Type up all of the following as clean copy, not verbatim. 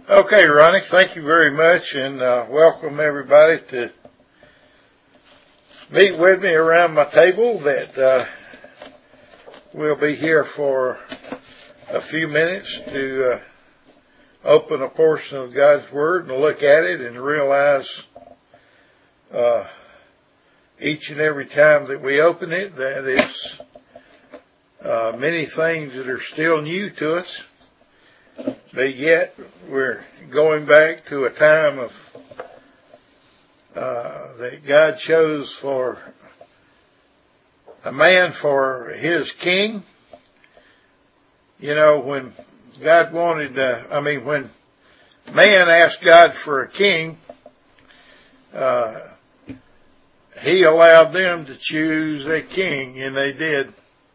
Okay, Ronnie, thank you very much, and welcome everybody to meet with me around my table. That we'll be here for a few minutes to open a portion of God's Word and look at it and realize each and every time that we open it that it's many things that are still new to us. But yet, we're going back to a time of that God chose for a man for his king. You know, when God wanted, when man asked God for a king, he allowed them to choose a king, and they did.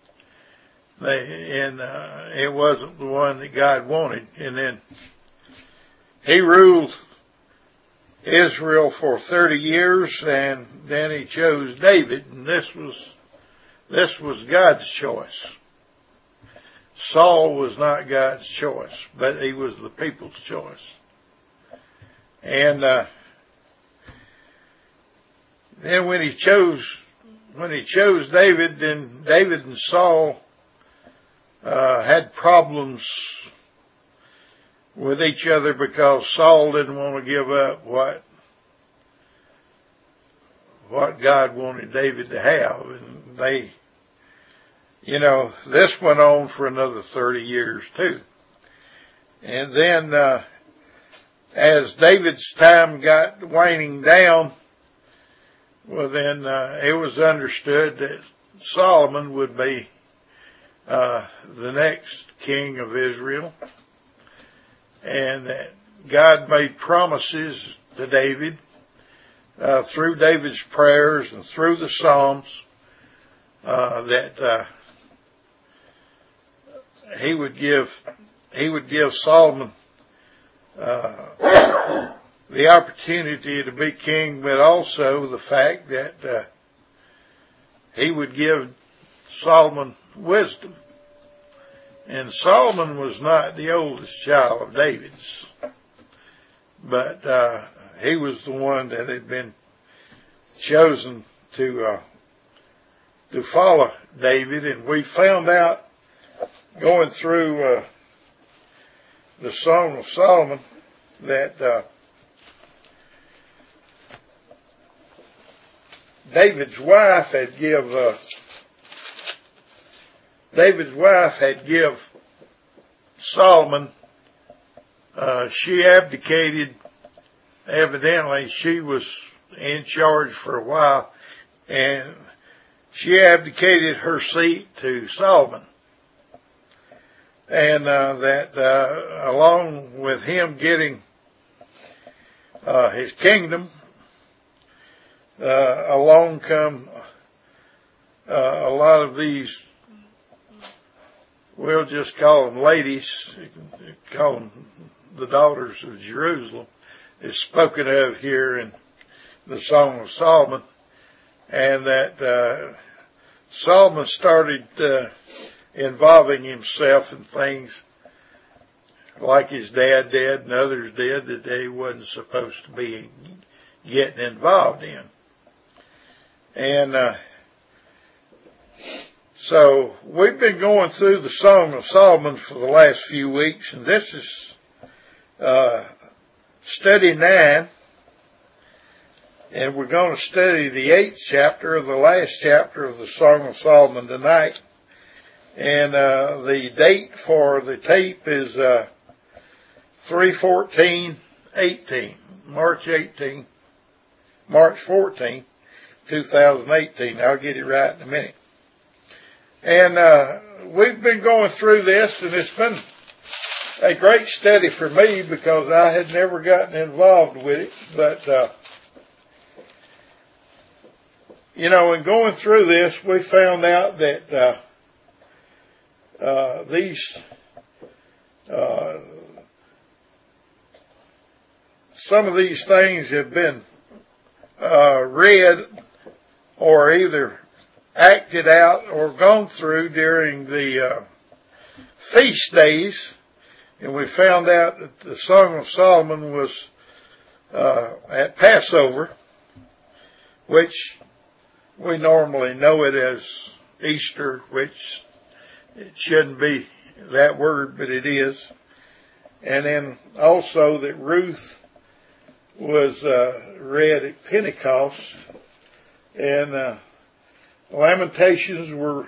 It wasn't the one that God wanted. And then he ruled Israel for 30 years, and then he chose David, and this was God's choice. Saul was not God's choice, but he was the people's choice. And then when he chose David, then David and Saul had problems with each other because Saul didn't want to give up what God wanted David to have. And this went on for another 30 years too. And then, as David's time got waning down, well then, it was understood that Solomon would be the next king of Israel, and that God made promises to David through David's prayers and through the Psalms that he would give Solomon the opportunity to be king, but also the fact that he would give Solomon wisdom. And Solomon was not the oldest child of David's, but he was the one that had been chosen to follow David. And we found out going through the Song of Solomon that David's wife had give Solomon, she abdicated. Evidently she was in charge for a while, and she abdicated her seat to Solomon. And that along with him getting his kingdom, along come a lot of these, we'll just call them ladies, call them the daughters of Jerusalem, is spoken of here in the Song of Solomon. And that Solomon started involving himself in things like his dad did and others did that they wasn't supposed to be getting involved in. And so we've been going through the Song of Solomon for the last few weeks, and this is study 9, and we're going to study the 8th chapter of the last chapter of the Song of Solomon tonight. And the date for the tape is 3/14/18, March 14, 2018. I'll get it right in a minute. And we've been going through this, and it's been a great study for me because I had never gotten involved with it. But, in going through this, we found out that some of these things have been read or either acted out or gone through during the feast days And we found out that the Song of Solomon was at Passover, which we normally know it as Easter, which it shouldn't be that word, but it is. And then also that Ruth was read at Pentecost, and Lamentations were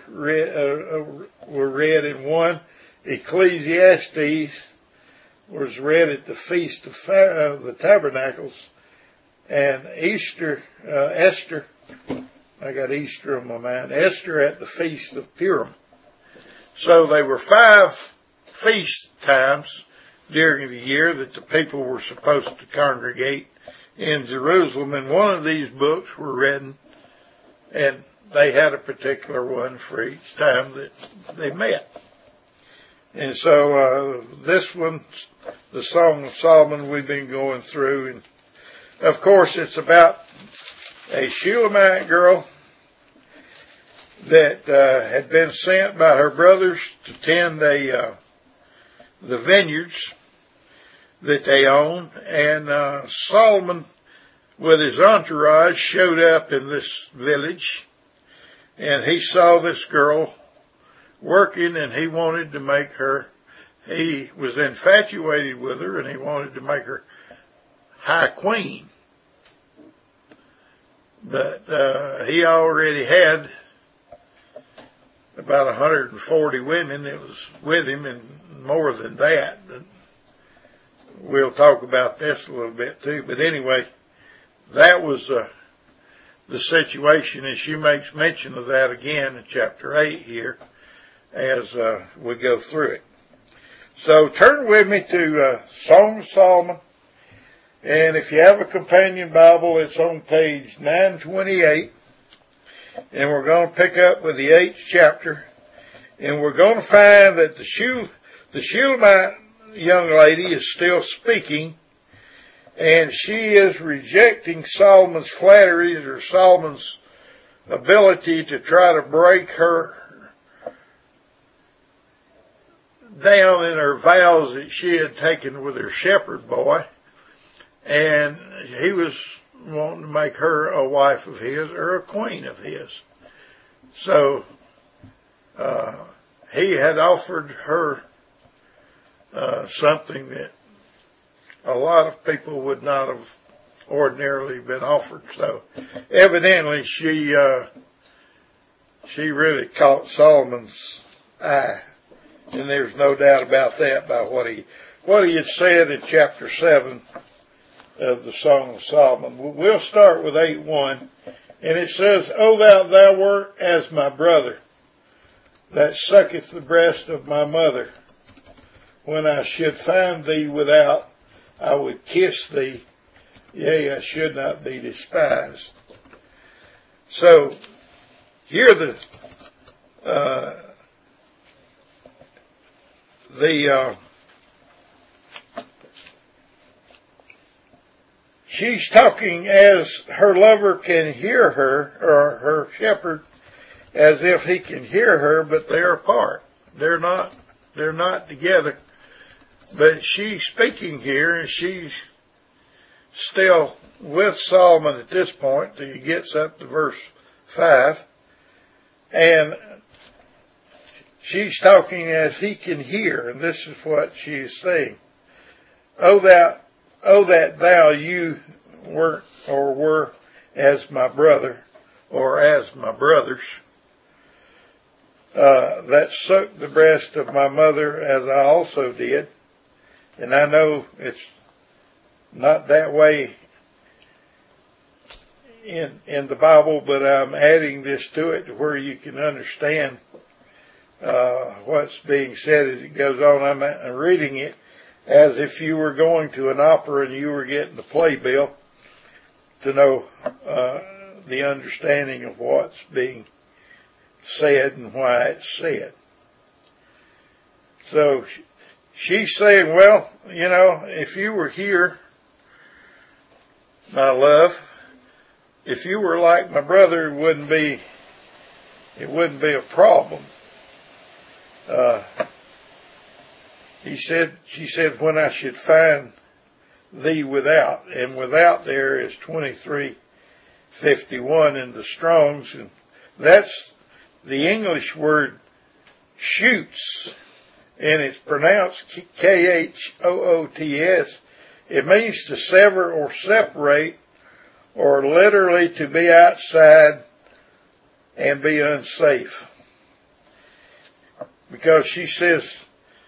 read in one. Ecclesiastes was read at the Feast of the Tabernacles, and Esther, I got Easter on my mind, Esther at the Feast of Purim. So they were 5 feast times during the year that the people were supposed to congregate in Jerusalem, and one of these books were written, and they had a particular one for each time that they met. And so this one, the Song of Solomon, we've been going through, and of course it's about a Shulamite girl that had been sent by her brothers to tend the vineyards that they owned, and Solomon with his entourage showed up in this village, and he saw this girl working, and he wanted to make her, he was infatuated with her, and he wanted to make her high queen. But he already had about 140 women that was with him, and more than that. We'll talk about this a little bit too. But anyway, that was the situation, and she makes mention of that again in chapter 8 here as we go through it. So turn with me to Song of Solomon, and if you have a companion Bible, it's on page 928, and we're going to pick up with the 8th chapter, and we're going to find that the Shulamite young lady is still speaking, and she is rejecting Solomon's flatteries or Solomon's ability to try to break her down in her vows that she had taken with her shepherd boy, and he was wanting to make her a wife of his or a queen of his. So he had offered her something that a lot of people would not have ordinarily been offered. So evidently she really caught Solomon's eye, and there's no doubt about that by what he had said in chapter 7 of the Song of Solomon. We'll start with 8:1, and it says, O thou wert as my brother, that sucketh the breast of my mother. When I should find thee without, I would kiss thee, yea, I should not be despised. So here she's talking as her lover can hear her, or her shepherd, as if he can hear her, but they're apart. They're not together. But she's speaking here, and she's still with Solomon at this point till he gets up to verse 5. And she's talking as he can hear, and this is what she is saying. Oh that thou you weren't or were as my brother, or as my brothers, that sucked the breast of my mother as I also did. And I know it's not that way in the Bible, but I'm adding this to it to where you can understand what's being said as it goes on. I'm reading it as if you were going to an opera and you were getting the playbill to know the understanding of what's being said and why it's said. So she's saying, well, if you were here, my love, if you were like my brother, it wouldn't be a problem. she said, when I should find thee without, and without there is 2351 in the Strong's, and that's the English word shoots, and it's pronounced Khoots. It means to sever or separate, or literally to be outside and be unsafe. Because she says,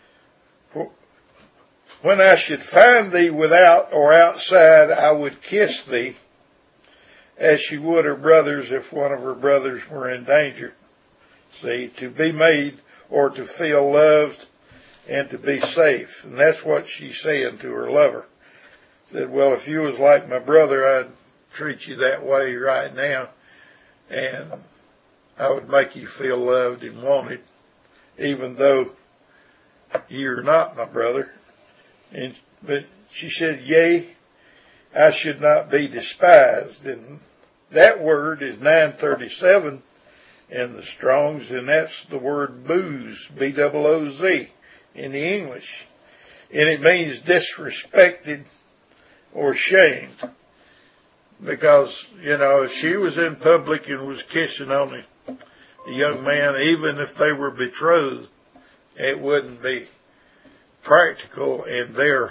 when I should find thee without or outside, I would kiss thee, as she would her brothers if one of her brothers were in danger. See, to be made or to feel loved and to be safe. And that's what she's saying to her lover. Said, well, if you was like my brother, I'd treat you that way right now, and I would make you feel loved and wanted, even though you're not my brother. But she said, yea, I should not be despised. And that word is 937 in the Strong's, and that's the word booze, B-O-O-Z, in the English. And it means disrespected or shamed. Because, if she was in public and was kissing on the young man, even if they were betrothed, it wouldn't be practical in their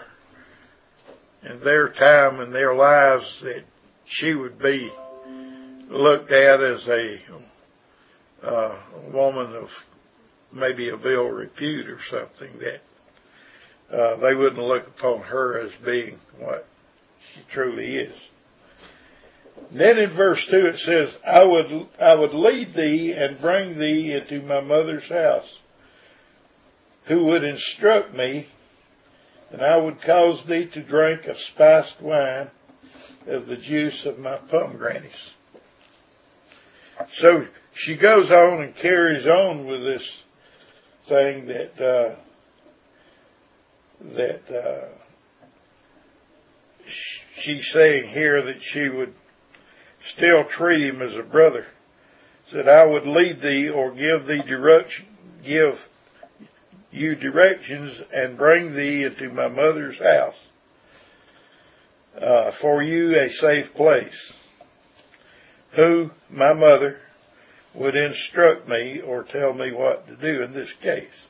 time and their lives that she would be looked at as a woman of maybe a ill repute or something, that they wouldn't look upon her as being what she truly is. And then in verse 2 it says, I would lead thee and bring thee into my mother's house, who would instruct me, and I would cause thee to drink of spiced wine of the juice of my pomegranates. So she goes on and carries on with this thing that she's saying here, that she would still treat him as a brother. Said, I would lead thee or give you directions and bring thee into my mother's house, for you a safe place, who, my mother, would instruct me or tell me what to do in this case.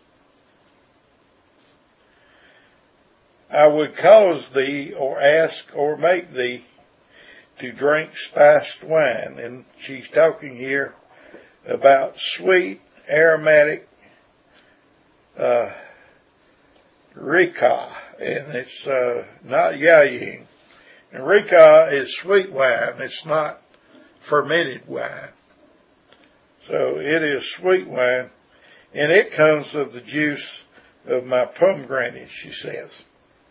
I would cause thee or ask or make thee to drink spiced wine. And she's talking here about sweet, aromatic, Rika, and it's not Yaying. And Rika is sweet wine. It's not fermented wine. So it is sweet wine, and it comes of the juice of my pomegranate, she says.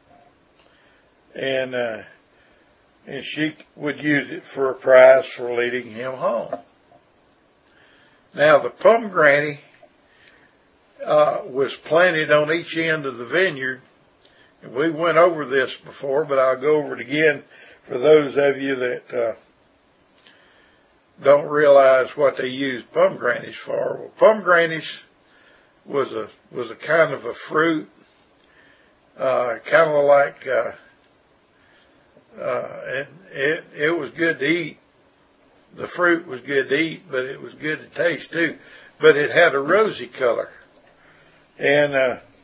And she would use it for a prize for leading him home. Now the pomegranate was planted on each end of the vineyard. And we went over this before, but I'll go over it again for those of you that don't realize what they used pomegranates for. Well, pomegranates was a kind of a fruit, kind of like it was good to eat. The fruit was good to eat, but it was good to taste too. But it had a rosy color. And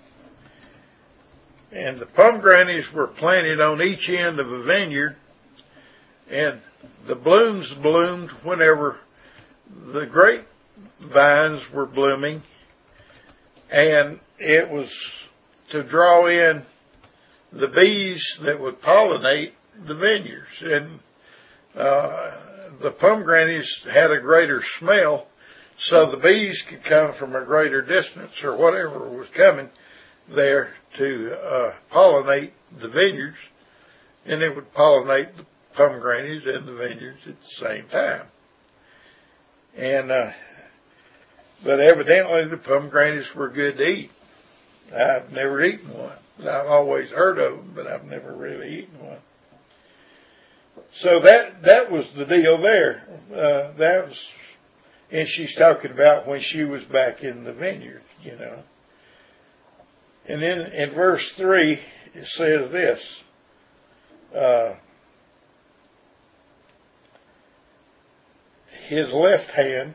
the pomegranates were planted on each end of a vineyard, and the blooms bloomed whenever the grapevines were blooming, and it was to draw in the bees that would pollinate the vineyards. And the pomegranates had a greater smell, so the bees could come from a greater distance or whatever was coming there to pollinate the vineyards, and it would pollinate the pomegranates and the vineyards at the same time. And but evidently the pomegranates were good to eat. I've never eaten one. I've always heard of them, but I've never really eaten one. So that was the deal there. That was, and she's talking about when she was back in the vineyard, And then in verse 3, it says this, his left hand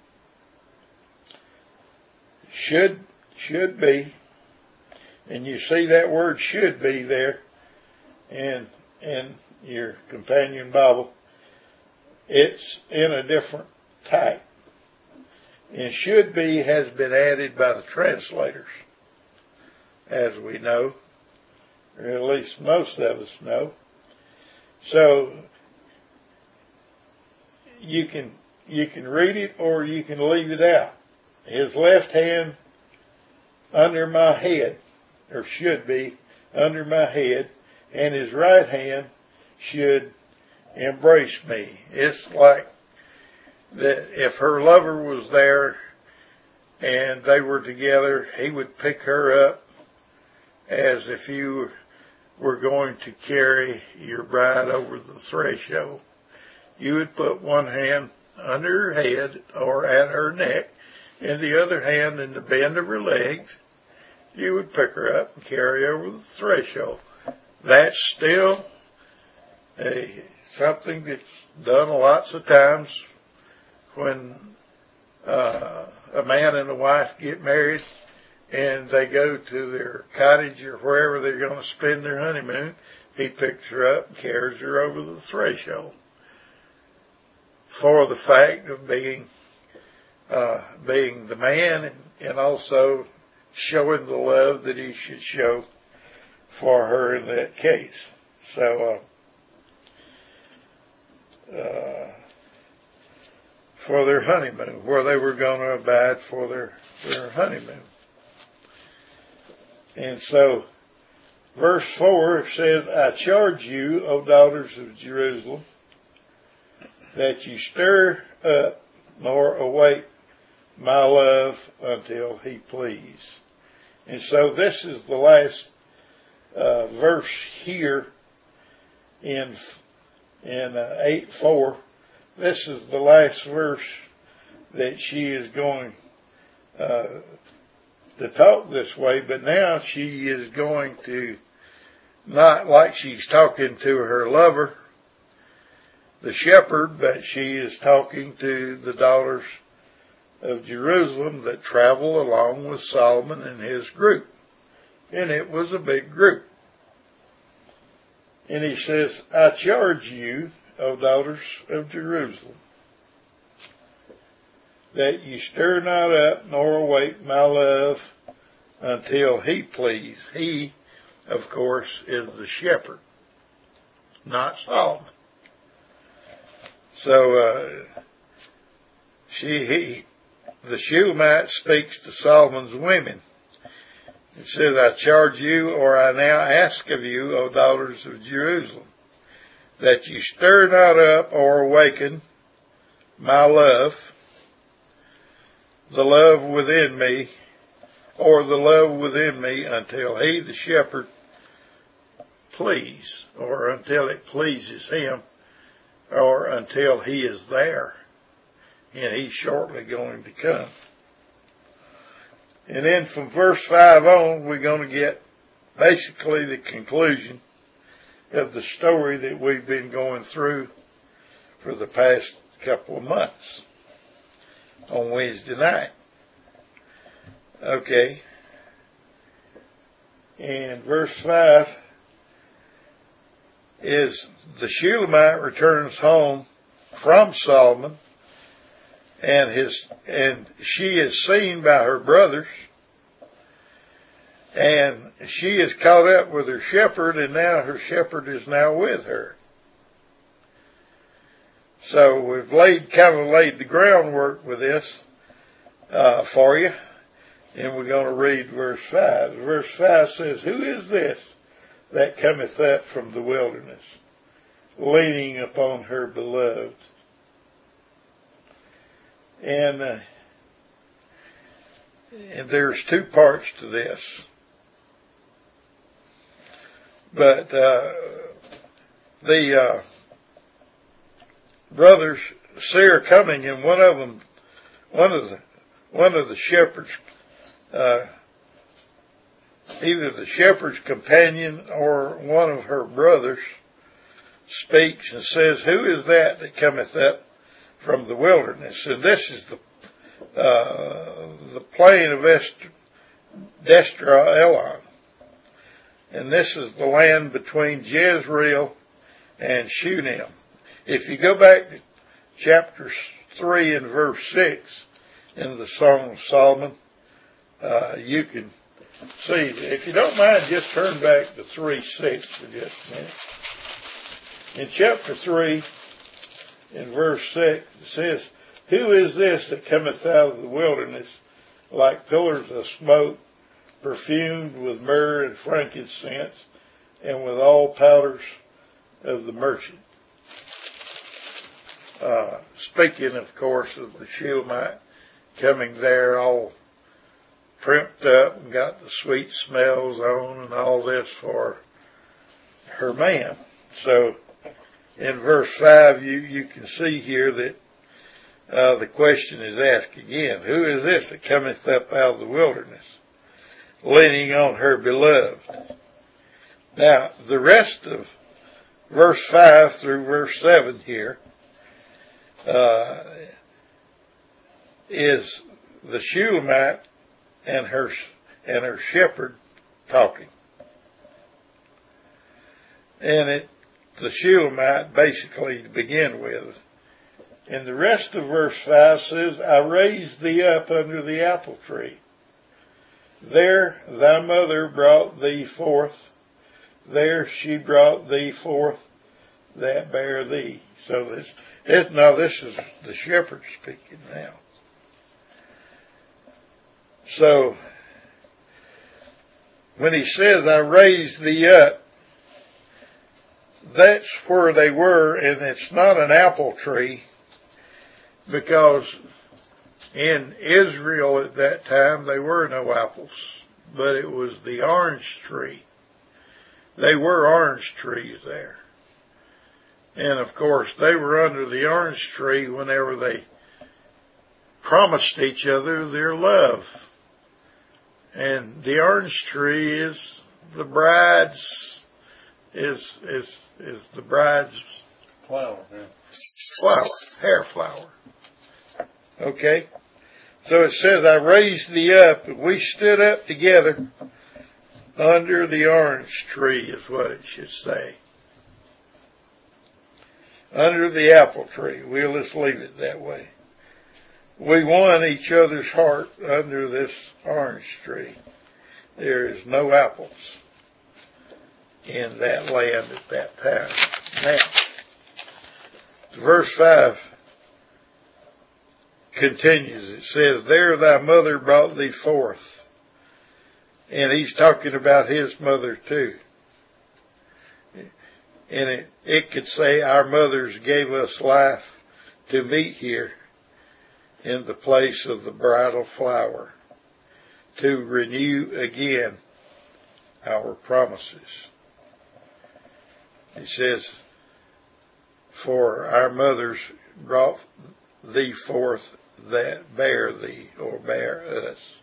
should be, and you see that word should be there in your companion Bible. It's in a different type. And should be has been added by the translators, as we know, or at least most of us know. So you can read it or you can leave it out. His left hand under my head, or should be under my head, and his right hand should embrace me. It's like that if her lover was there and they were together, he would pick her up as if you were going to carry your bride over the threshold. You would put one hand under her head or at her neck, and the other hand in the bend of her legs. You would pick her up and carry over the threshold. That's still something that's done lots of times when a man and a wife get married and they go to their cottage or wherever they're going to spend their honeymoon. He picks her up and carries her over the threshold for the fact of being the man and also showing the love that he should show for her in that case. So, for their honeymoon, where they were going to abide for their honeymoon. And so, verse 4 says, I charge you, O daughters of Jerusalem, that you stir up nor await my love until he please. And so this is the last verse here in 8:4. This is the last verse that she is going to talk this way, but now she is going to, not like she's talking to her lover, the shepherd, but she is talking to the daughters of Jerusalem that travel along with Solomon and his group. And it was a big group. And he says, I charge you, O daughters of Jerusalem, that you stir not up nor await my love until he please. He, of course, is the shepherd, not Solomon. So, the Shulamite speaks to Solomon's women. It says, I charge you, or I now ask of you, O daughters of Jerusalem, that you stir not up or awaken my love, the love within me, or the love within me until he, the shepherd, please, or until it pleases him, or until he is there, and he's shortly going to come. And then from verse 5 on, we're going to get basically the conclusion of the story that we've been going through for the past couple of months on Wednesday night. Okay. And verse 5 is the Shulamite returns home from Solomon, and she is seen by her brothers, and she is caught up with her shepherd, and now her shepherd is now with her. So we've laid the groundwork with this for you, and we're going to read verse 5. Verse 5 says, who is this that cometh up from the wilderness, leaning upon her beloved? And there's two parts to this. But the brothers see her coming, and one of the shepherds either the shepherd's companion or one of her brothers speaks and says, "Who is that cometh up from the wilderness?" And this is the plain of Destra Elon. And this is the land between Jezreel and Shunem. If you go back to chapter 3 and verse 6 in the Song of Solomon, you can see, if you don't mind, just turn back to 3:6 for just a minute. In chapter 3, in verse 6, it says, "Who is this that cometh out of the wilderness like pillars of smoke, perfumed with myrrh and frankincense, and with all powders of the merchant?" Speaking, of course, of the Shulamite coming there all primped up and got the sweet smells on and all this for her man. So in verse 5, you can see here that the question is asked again, "Who is this that cometh up out of the wilderness, leaning on her beloved?" Now, the rest of verse 5 through verse 7 here is the Shulamite and her shepherd talking. And the Shulamite basically to begin with. And the rest of verse 5 says, "I raised thee up under the apple tree. There thy mother brought thee forth. There she brought thee forth that bare thee." So this is the shepherd speaking now. So when he says, "I raised thee up," that's where they were, and it's not an apple tree, because in Israel at that time there were no apples, but it was the orange tree. They were orange trees there. And of course they were under the orange tree whenever they promised each other their love. And the orange tree is the bride's the bride's flower, hair flower. Okay? So it says, "I raised thee up," and we stood up together under the orange tree is what it should say. Under the apple tree. We'll just leave it that way. We won each other's heart under this orange tree. There is no apples in that land at that time. Now, verse 5 continues. It says, "There thy mother brought thee forth." And he's talking about his mother too. And it could say, "Our mothers gave us life to meet here in the place of the bridal flower, to renew again our promises." It says, "For our mothers brought thee forth that bare thee," or bare us.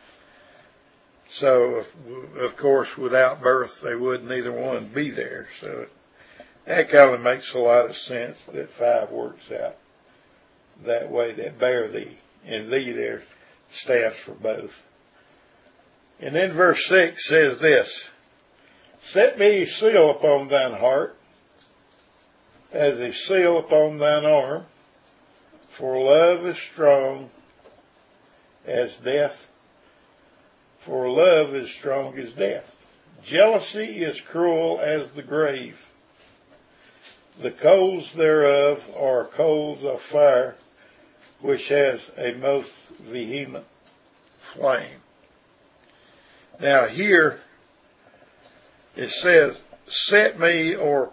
So, of course, without birth, they would neither one be there. So that kind of makes a lot of sense that 5 works out that way, that bear thee. And thee there stands for both. And then verse 6 says this, "Set me a seal upon thine heart, as a seal upon thine arm, for love is strong as death, for love is strong as death. Jealousy is cruel as the grave. The coals thereof are coals of fire, which has a most vehement flame." Now here it says, "Set me," or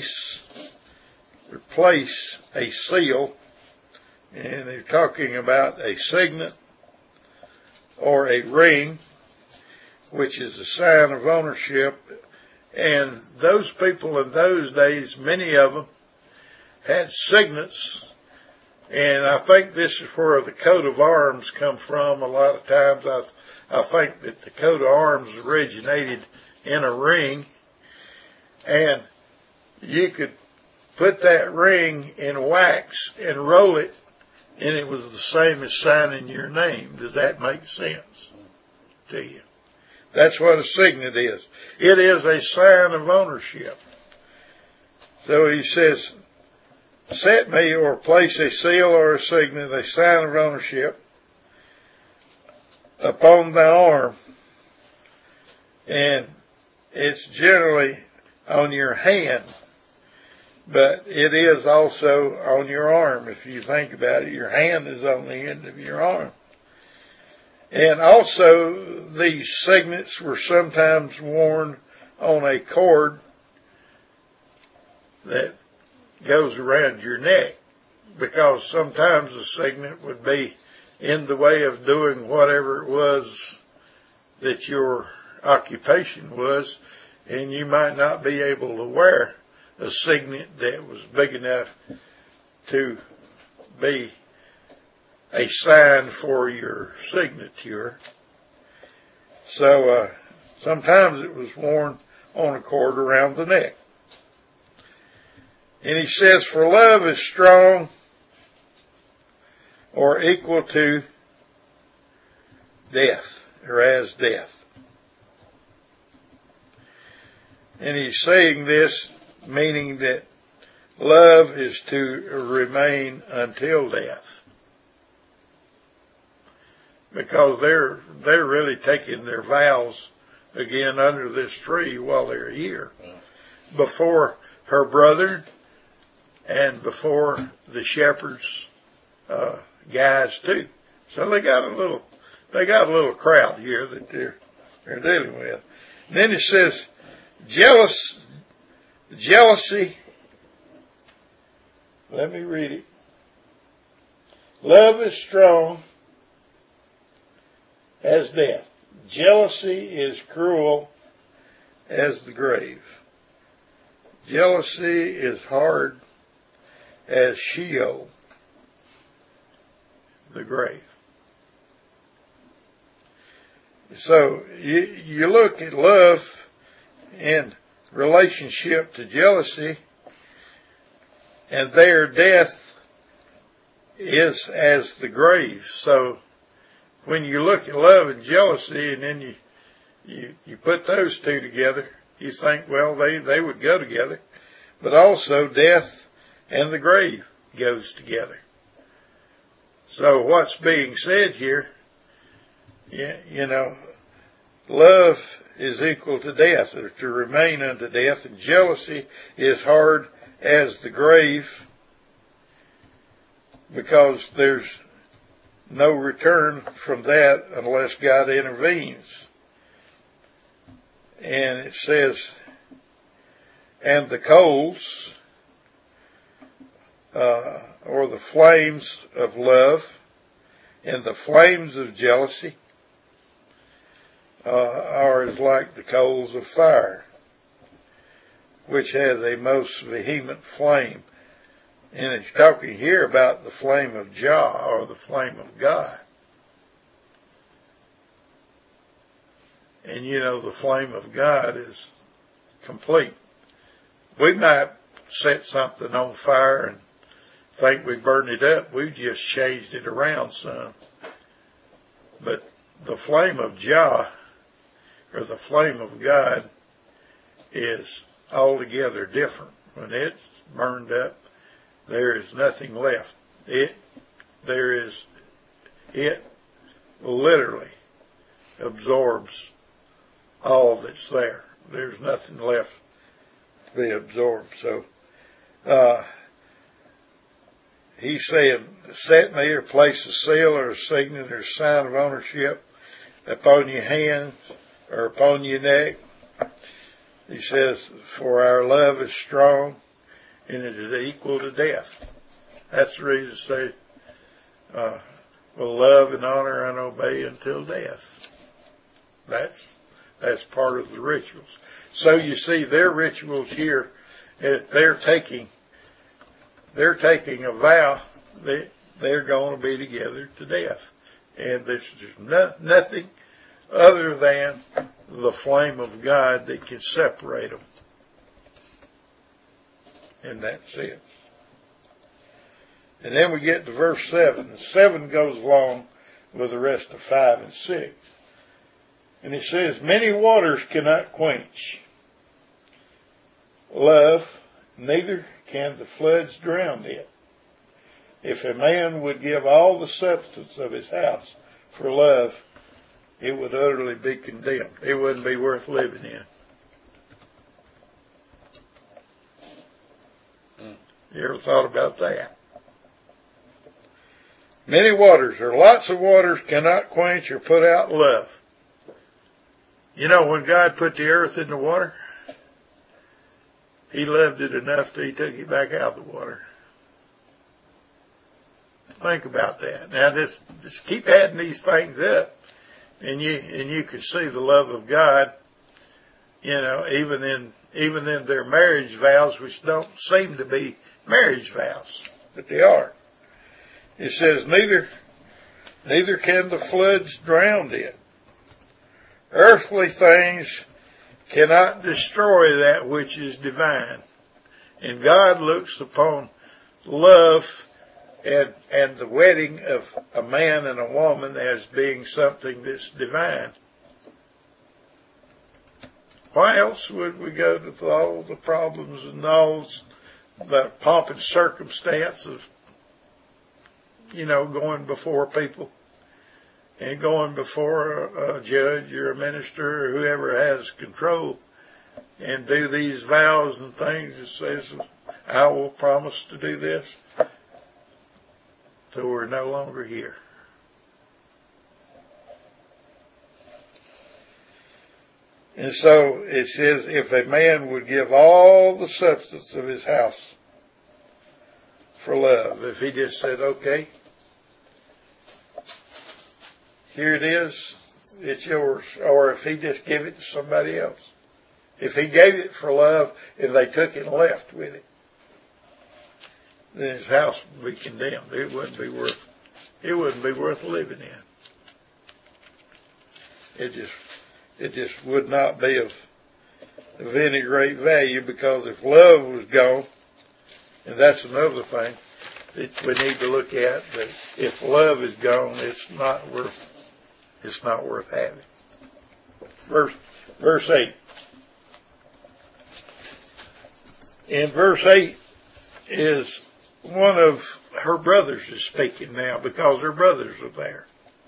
replace a seal, and they're talking about a signet or a ring, which is a sign of ownership. And those people in those days, many of them, had signets. And I think this is where the coat of arms come from. A lot of times I think that the coat of arms originated in a ring, and you could put that ring in wax and roll it, and it was the same as signing your name. Does that make sense to you? That's what a signet is. It is a sign of ownership. So he says, set me or place a seal or a signet, a sign of ownership, upon the arm. And it's generally on your hand, but it is also on your arm. If you think about it, your hand is on the end of your arm. And also, these signets were sometimes worn on a cord that goes around your neck, because sometimes the signet would be in the way of doing whatever it was that your occupation was, and you might not be able to wear a signet that was big enough to be a sign for your signature. So sometimes it was worn on a cord around the neck. And he says, for love is strong or equal to death, or as death. And he's saying this meaning that love is to remain until death. Because they're really taking their vows again under this tree while they're here. Before her brother and before the shepherds, guys too. So they got a little crowd here that they're dealing with. And then it says, jealousy. Let me read it. Love is strong as death. Jealousy is cruel as the grave. Jealousy is hard as Sheol, the grave. So you look at love in relationship to jealousy, and their death is as the grave. So when you look at love and jealousy, and then you put those two together, you think, well, they would go together. But also death and the grave goes together. So what's being said here, love is equal to death, or to remain unto death, and jealousy is hard as the grave, because there's no return from that unless God intervenes. And it says, and the coals, or the flames of love, and the flames of jealousy are as like the coals of fire, which has a most vehement flame. And it's talking here about the flame of Jah, or the flame of God. And the flame of God is complete. We might set something on fire and think we burned it up. We've just changed it around some. But the flame of Jah, or the flame of God, is altogether different. When it's burned up, there is nothing left. It literally absorbs all that's there. There's nothing left to be absorbed. So, he's saying, set me or place a seal or a signet or a sign of ownership upon your hand or upon your neck. He says, for our love is strong and it is equal to death. That's the reason to say, will love and honor and obey until death. That's part of the rituals. So you see their rituals here, they're taking a vow that they're going to be together to death. And there's nothing other than the flame of God that can separate them in that sense. And then we get to verse 7. 7 goes along with the rest of 5 and 6. And it says, many waters cannot quench love, neither can the floods drown it. If a man would give all the substance of his house for love, it would utterly be condemned. It wouldn't be worth living in. You ever thought about that? Many waters, or lots of waters, cannot quench or put out love. You know, when God put the earth in the water, He loved it enough that He took it back out of the water. Think about that. Now just keep adding these things up, and you can see the love of God, you know, even in their marriage vows, which don't seem to be marriage vows, but they are. It says, neither can the floods drown it. Earthly things cannot destroy that which is divine. And God looks upon love and the wedding of a man and a woman as being something that's divine. Why else would we go to all the problems and all the pomp and circumstance of, you know, going before people and going before a judge or a minister or whoever has control and do these vows and things that says, I will promise to do this till we're no longer here. And so it says, if a man would give all the substance of his house for love, if he just said, okay, here it is, it's yours, or if he just gave it to somebody else. If he gave it for love and they took it and left with it, then his house would be condemned. It wouldn't be worth living in. It just would not be of any great value, because if love was gone, and that's another thing that we need to look at, that if love is gone, it's not worth having. Verse 8. In verse 8 is one of her brothers is speaking now, because her brothers are there.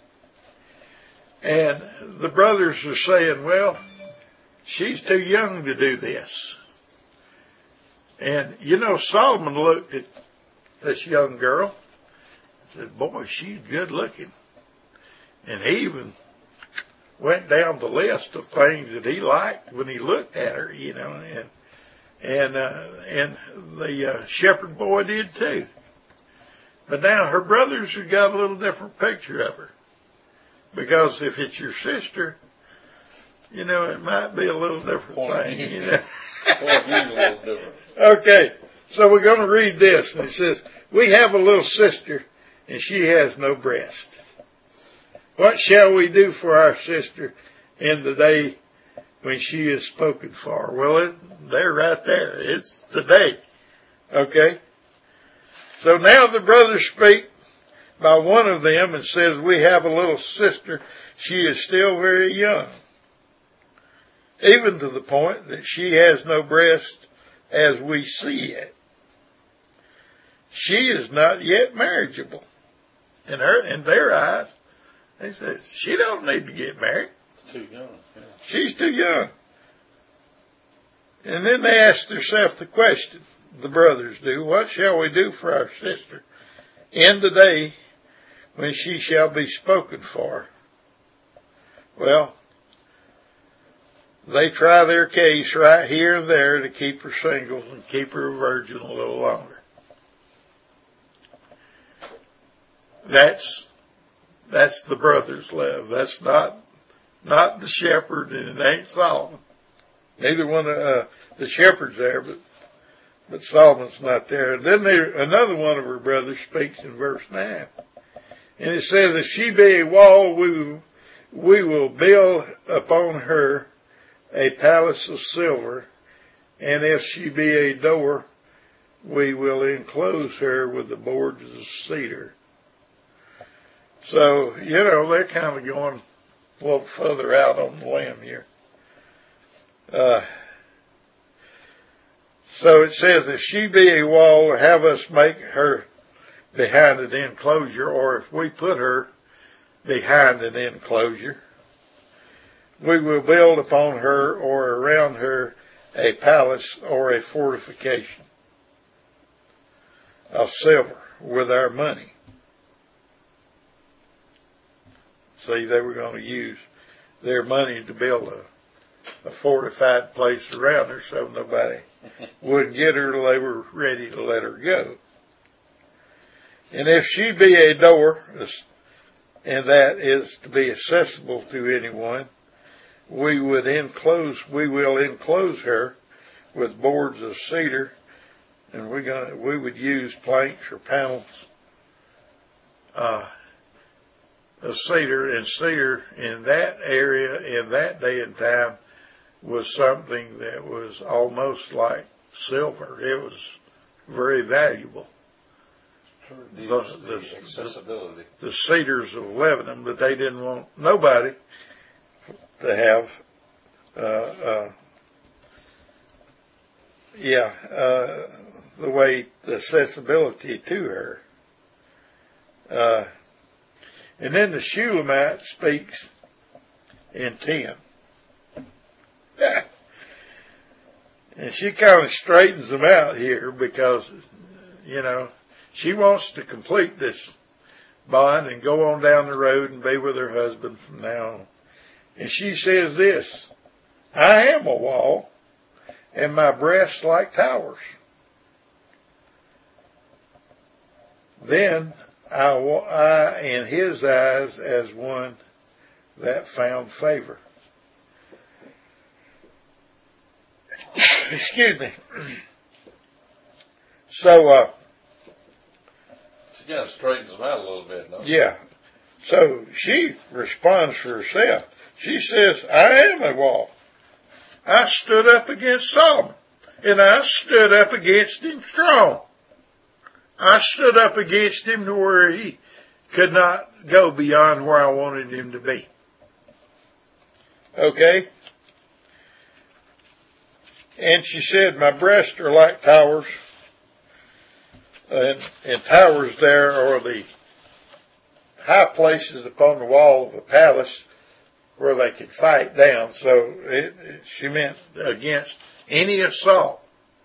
And the brothers are saying, well, she's too young to do this. And, you know, Solomon looked at this young girl and said, boy, she's good looking. And he even went down the list of things that he liked when he looked at her, you know, and the shepherd boy did too. But now her brothers have got a little different picture of her. Because if it's your sister, you know, it might be a little different thing, you know. a little different. Okay, so we're going to read this. And it says, we have a little sister, and she has no breast. What shall we do for our sister in the day when she is spoken for? Well, they're right there. It's today. Okay? So now the brothers speak by one of them and says, we have a little sister. She is still very young, even to the point that she has no breast as we see it. She is not yet marriageable. In their eyes, they say, she don't need to get married. It's too young. Yeah. She's too young. And then they ask themselves the question, the brothers do, what shall we do for our sister in the day when she shall be spoken for? Well, they try their case right here and there to keep her single and keep her a virgin a little longer. That's the brother's love. That's not the shepherd, and it ain't Solomon. Neither one of the shepherd's there, but Solomon's not there. And then another one of her brothers speaks in verse 9. And it says, if she be a wall, we we will build upon her a palace of silver, and if she be a door, we will enclose her with the boards of cedar. So, they're kind of going a little further out on the limb here. So it says, if she be a wall, have us make her behind an enclosure, or if we put her behind an enclosure, we will build upon her or around her a palace or a fortification of silver with our money. See, they were going to use their money to build a fortified place around her so nobody wouldn't get her till they were ready to let her go. And if she be a door, and that is to be accessible to anyone, we will enclose her with boards of cedar, and we would use planks or panels of cedar. And cedar in that area, in that day and time, was something that was almost like silver. It was very valuable. The accessibility. The cedars of Lebanon, but they didn't want nobody to have, the way, the accessibility to her. And then the Shulamite speaks in 10. And she kind of straightens them out here because, she wants to complete this bond and go on down the road and be with her husband from now on. And she says this, I am a wall, and my breasts like towers. Then I in his eyes as one that found favor. Excuse me. So, she kind of straightens them out a little bit, no? Yeah. So she responds for herself. She says, I am a wall. I stood up against Solomon, and I stood up against him strong. I stood up against him to where he could not go beyond where I wanted him to be. Okay? And she said, my breasts are like towers. And towers there are the high places upon the wall of a palace where they could fight down. So she meant against any assault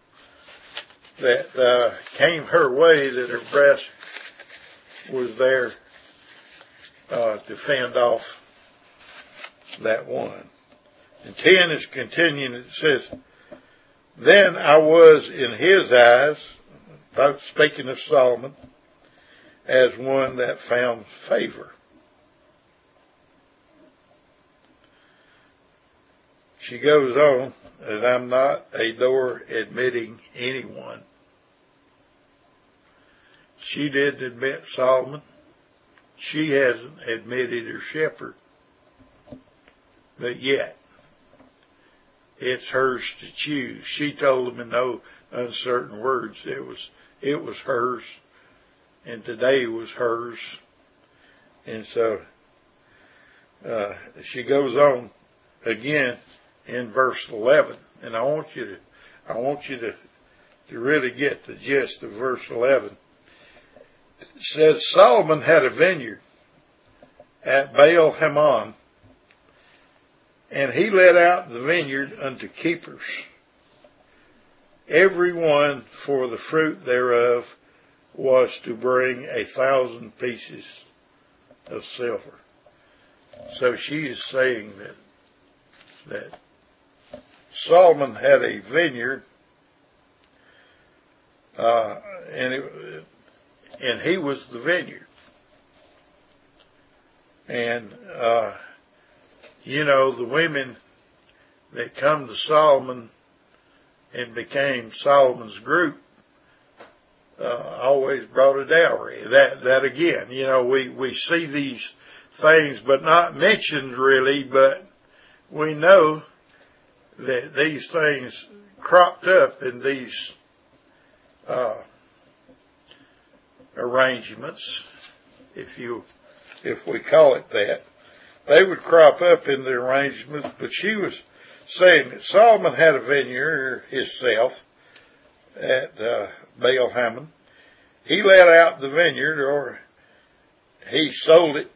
that came her way, that her breast was there to fend off that one. And 10 is continuing. It says, then I was in his eyes, speaking of Solomon, as one that found favor. She goes on, and I'm not a door admitting anyone. She didn't admit Solomon. She hasn't admitted her shepherd. But yet, it's hers to choose. She told him in no uncertain words it was hers, and today was hers. And so she goes on again in verse 11, and I want you to really get the gist of verse 11. It says, Solomon had a vineyard at Baal Hamon, and he let out the vineyard unto keepers, every one for the fruit thereof was to bring 1,000 pieces of silver. So she is saying that Solomon had a vineyard, and he was the vineyard. And the women that come to Solomon and became Solomon's group always brought a dowry. That again, we see these things, but not mentioned really, but we know that these things cropped up in these arrangements, if we call it that. They would crop up in the arrangements, but she was saying that Solomon had a vineyard himself at Baal Hamon. He let out the vineyard, or he sold it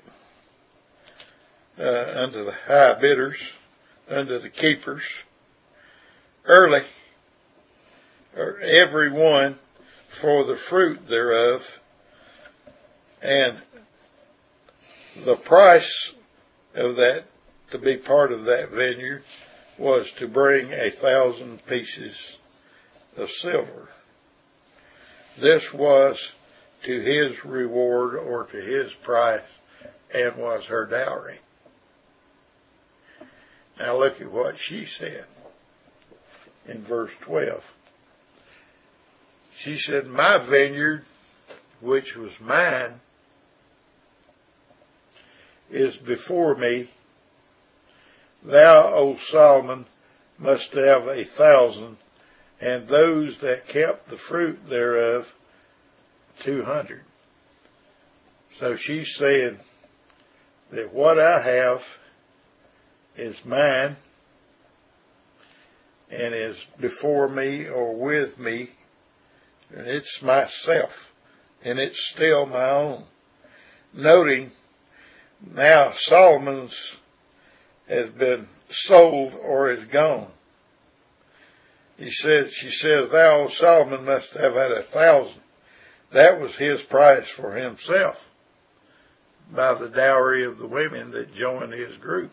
unto the high bidders, unto the keepers, early, or every one for the fruit thereof, and the price of that, to be part of that vineyard, was to bring 1,000 pieces of silver. This was to his reward, or to his price, and was her dowry. Now look at what she said in verse 12. She said, my vineyard, which was mine, is before me. Thou, O Solomon, must have 1,000, and those that kept the fruit thereof 200. So she's saying that what I have is mine, and is before me or with me, and it's myself, and it's still my own. Noting now Solomon's has been sold or is gone. She says, thou, Solomon, must have had 1,000. That was his price for himself by the dowry of the women that joined his group.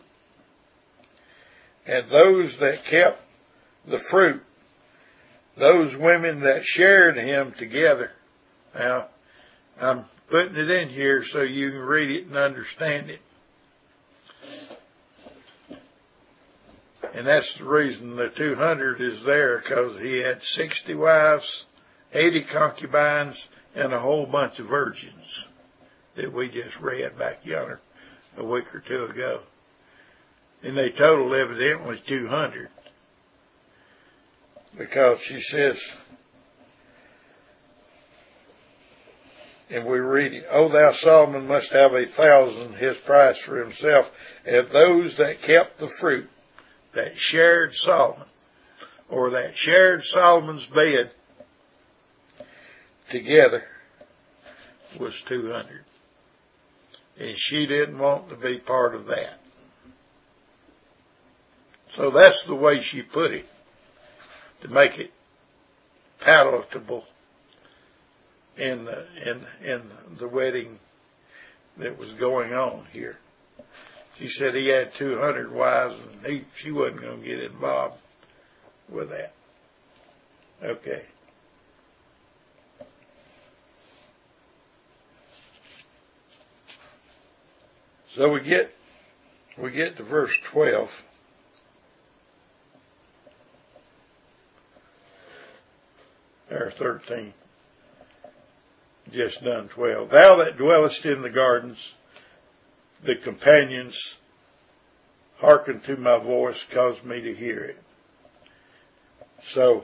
And those that kept the fruit, those women that shared him together. Now, I'm putting it in here so you can read it and understand it. And that's the reason the 200 is there, because he had 60 wives, 80 concubines, and a whole bunch of virgins that we just read back yonder a week or two ago. And they totaled evidently 200. Because she says, and we read it, O thou Solomon must have 1,000, his price for himself, and those that kept the fruit, that shared Solomon, or that shared Solomon's bed together, was 200. And she didn't want to be part of that. So that's the way she put it, to make it palatable in the wedding that was going on here. She said he had 200 wives, and she wasn't going to get involved with that. Okay. So we get to verse 12. Or 13. Just done 12. Thou that dwellest in the gardens, the companions, hearken to my voice, cause me to hear it. So,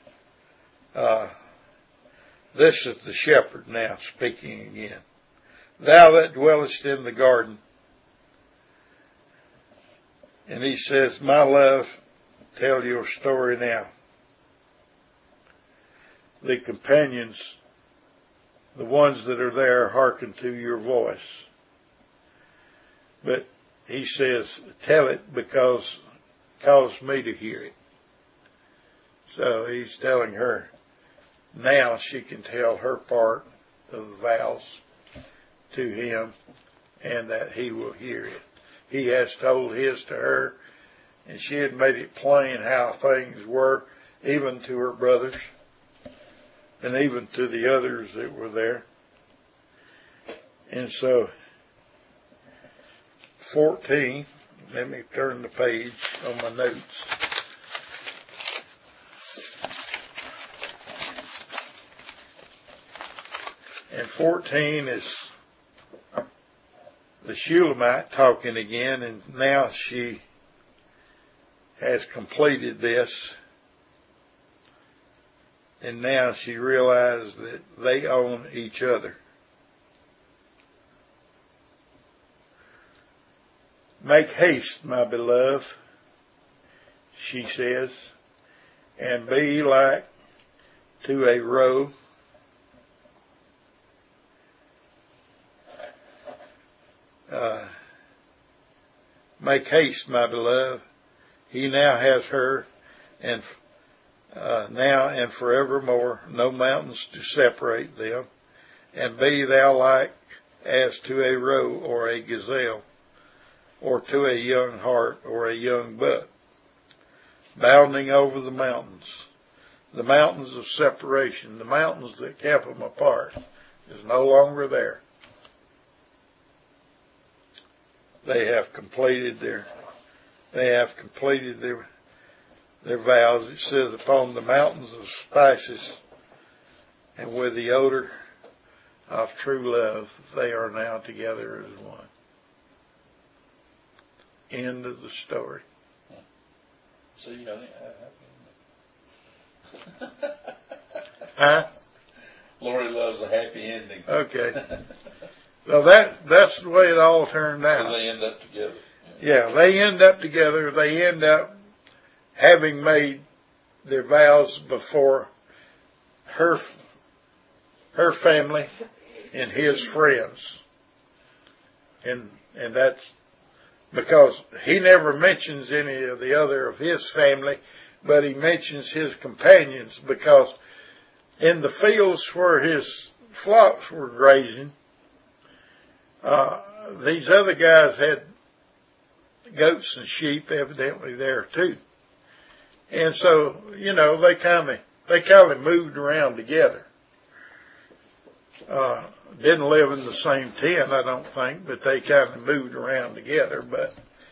this is the shepherd now speaking again. Thou that dwellest in the garden. And he says, my love, tell your story now. The companions, the ones that are there, hearken to your voice. But he says, tell it because cause me to hear it. So he's telling her now she can tell her part of the vows to him, and that he will hear it. He has told his to her, and she had made it plain how things were, even to her brothers, and even to the others that were there. And so, 14, let me turn the page on my notes. And 14 is the Shulamite talking again, and now she has completed this, and now she realized that they own each other. Make haste, my beloved, she says, and be like to a roe make haste, my beloved. He now has her, and now and forevermore, no mountains to separate them. And be thou like as to a roe or a gazelle, or to a young hart or a young buck, bounding over the mountains of separation, the mountains that kept them apart, is no longer there. They have completed their vows. It says, upon the mountains of spices and with the odor of true love, they are now together as one. End of the story. See, honey, Huh? Lori loves a happy ending. Okay. So that's the way it all turned out. So they end up together. Yeah, they end up together. They end up having made their vows before her family and his friends. And that's because he never mentions any of the other of his family, but he mentions his companions, because in the fields where his flocks were grazing, these other guys had goats and sheep evidently there too. And so, they kind of moved around together. Didn't live in the same tent, I don't think, but they kind of moved around together. But,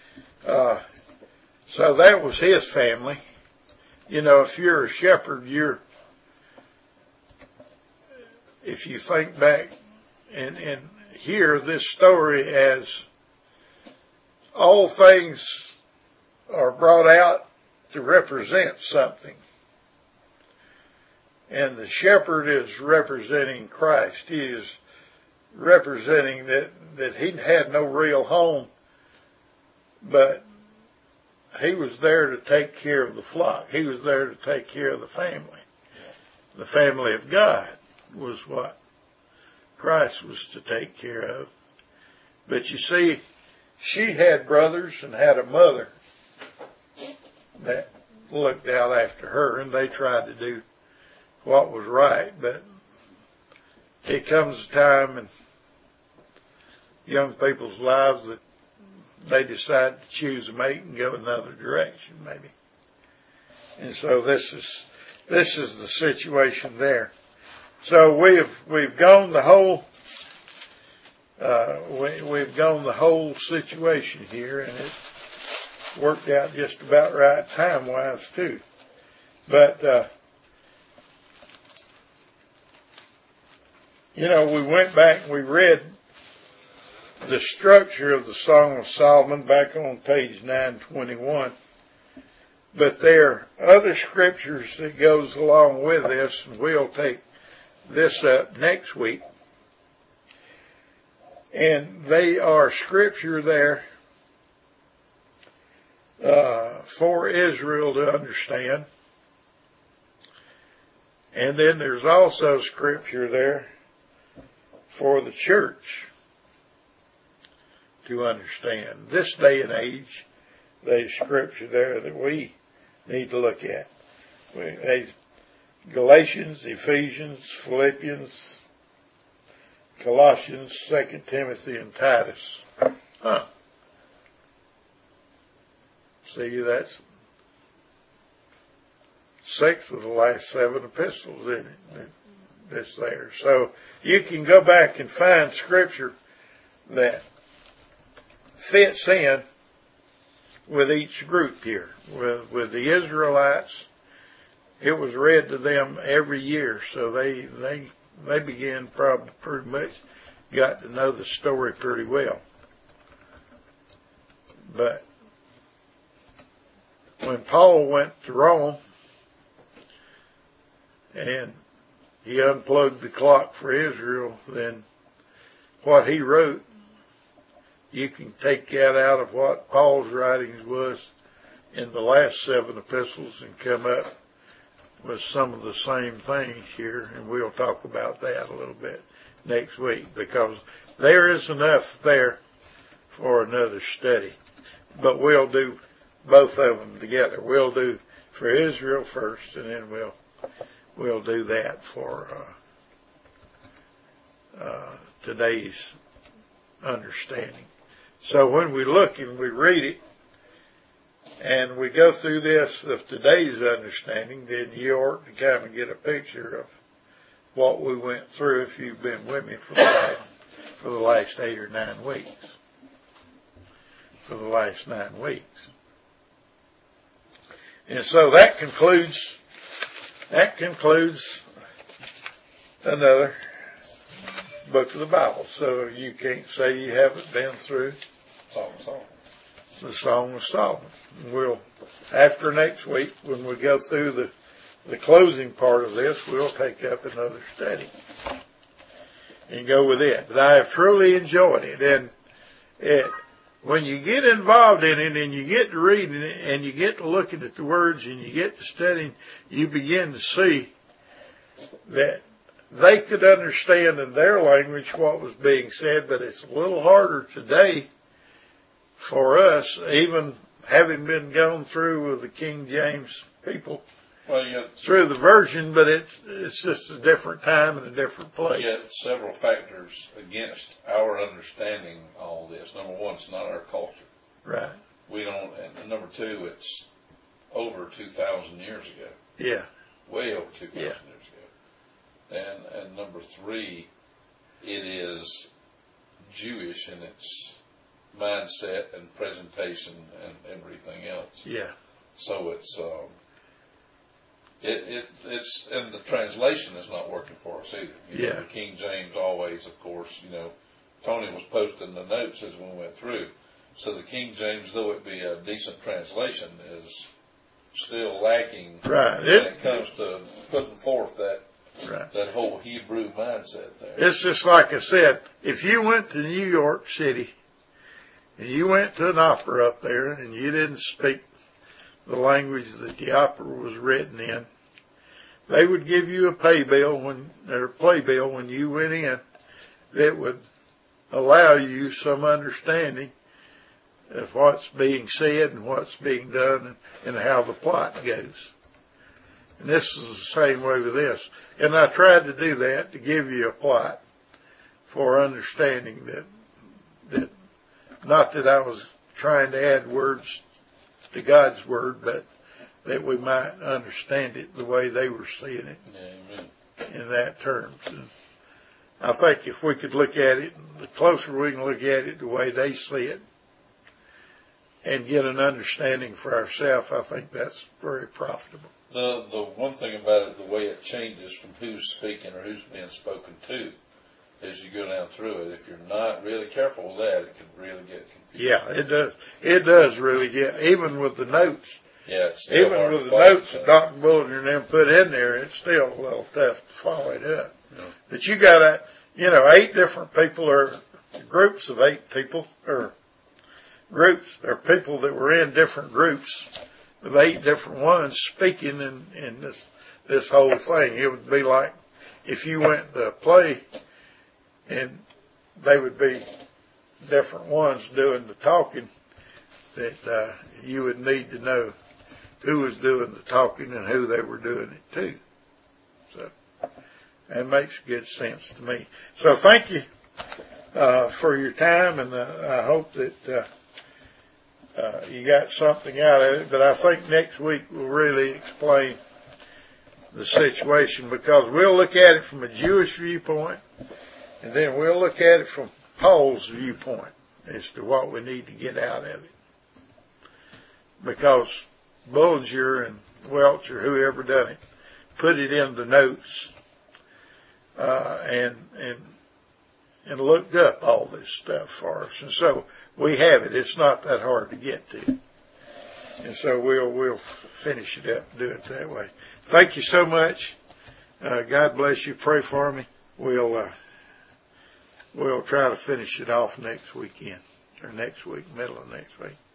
so that was his family. If you're a shepherd, if you think back and hear this story as all things are brought out to represent something. And the shepherd is representing Christ. He is representing that he had no real home, but he was there to take care of the flock. He was there to take care of the family. The family of God was what Christ was to take care of. But you see, she had brothers and had a mother that looked out after her, and they tried to do what was right. But it comes a time in young people's lives that they decide to choose a mate and go another direction, maybe. And so this is the situation there. So we've gone the whole we've gone the whole situation here, and it worked out just about right time wise too. But we went back and we read the structure of the Song of Solomon back on page 921. But there are other scriptures that goes along with this, and we'll take this up next week. And they are scripture there for Israel to understand. And then there's also scripture there for the church to understand. This day and age, there's scripture there that we need to look at. Galatians, Ephesians, Philippians, Colossians, 2 Timothy, and Titus. See, that's 6 of the last 7 epistles in it that's there. So you can go back and find scripture that fits in with each group here. With the Israelites, it was read to them every year, so they began probably pretty much got to know the story pretty well. But when Paul went to Rome and he unplugged the clock for Israel, then what he wrote, you can take that out of what Paul's writings was in the last 7 epistles and come up with some of the same things here, and we'll talk about that a little bit next week, because there is enough there for another study. But we'll do both of them together. We'll do for Israel first, and then we'll do that for today's understanding. So when we look and we read it, and we go through this of today's understanding, then you ought to kind of get a picture of what we went through if you've been with me for the last 8 or 9 weeks. For the last 9 weeks. And so that concludes another book of the Bible. So you can't say you haven't been through the Song of Solomon. We'll, after next week, when we go through the closing part of this, we'll take up another study and go with it. But I have truly enjoyed it, and when you get involved in it and you get to reading it and you get to looking at the words and you get to studying, you begin to see that they could understand in their language what was being said, but it's a little harder today for us, even having been gone through with the King James people, through the version, but it's just a different time and a different place. Yet several factors against our understanding all this. Number one, it's not our culture. Right. We don't, and number two, it's over 2,000 years ago. Yeah. Way over 2,000 years ago. And number three, it is Jewish in its mindset and presentation and everything else. Yeah. So it's and the translation is not working for us either. You know, the King James always, of course, Tony was posting the notes as we went through. So the King James, though it be a decent translation, is still lacking when it comes to putting forth that whole Hebrew mindset there. It's just like I said, if you went to New York City and you went to an opera up there and you didn't speak the language that the opera was written in, they would give you a playbill when you went in that would allow you some understanding of what's being said and what's being done and how the plot goes. And this is the same way with this. And I tried to do that to give you a plot for understanding that not that I was trying to add words to God's word, but that we might understand it the way they were seeing it. Amen. In that terms. And I think if we could look at it, the closer we can look at it the way they see it and get an understanding for ourselves, I think that's very profitable. The one thing about it, the way it changes from who's speaking or who's being spoken to as you go down through it, if you're not really careful with that, it can really get confusing. Yeah, it does. It does really get, even with the notes. Yeah, it's still even hard with to the notes that Dr. Bullinger and them put in there, it's still a little tough to follow it up. Yeah. But you got 8 different people, or groups of 8 people, or groups, or people that were in different groups of 8 different ones speaking in this whole thing. It would be like if you went to a play and they would be different ones doing the talking, that you would need to know who was doing the talking and who they were doing it to. So that makes good sense to me. So thank you for your time, and I hope that you got something out of it. But I think next week we'll really explain the situation, because we'll look at it from a Jewish viewpoint, and then we'll look at it from Paul's viewpoint as to what we need to get out of it. Because Bullinger and Welch, or whoever done it, put it in the notes, and and looked up all this stuff for us. And so we have it. It's not that hard to get to. And so we'll finish it up and do it that way. Thank you so much. God bless you. Pray for me. We'll try to finish it off next weekend, or next week, middle of next week.